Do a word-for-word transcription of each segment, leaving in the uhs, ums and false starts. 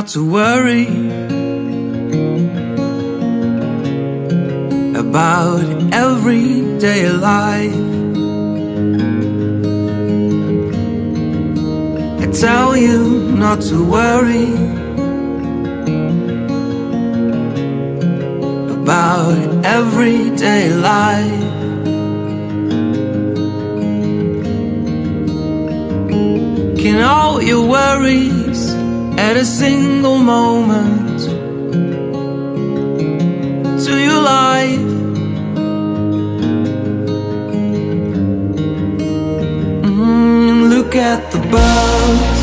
not to worry about everyday life. I tell you not to worry about everyday life. Can all your worries add a single moment to your life? Mm, look at the birds,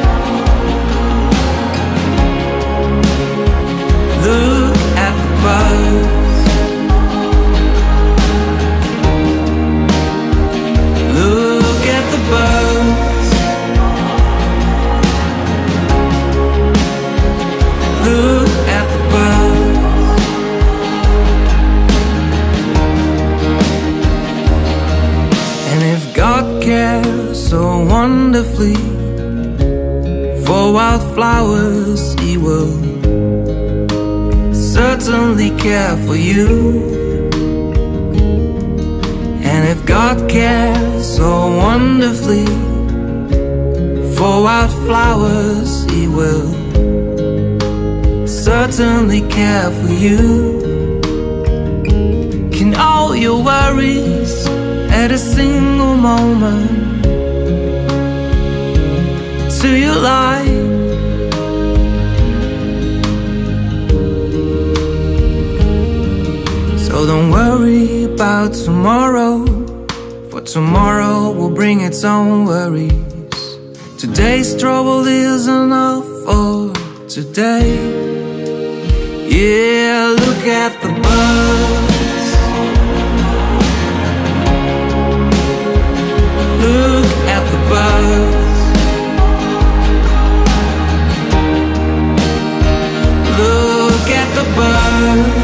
look at the birds, look at the birds, look at the birds. And if God cares so wonderfully for wildflowers, He will certainly care for you. And if God cares so wonderfully for wildflowers, He will certainly care for you. Can all your worries add a single moment to your life? So don't worry about tomorrow, for tomorrow will bring its own worries. Today's trouble is enough for today. Yeah, look at the birds, look at the birds, look at the birds.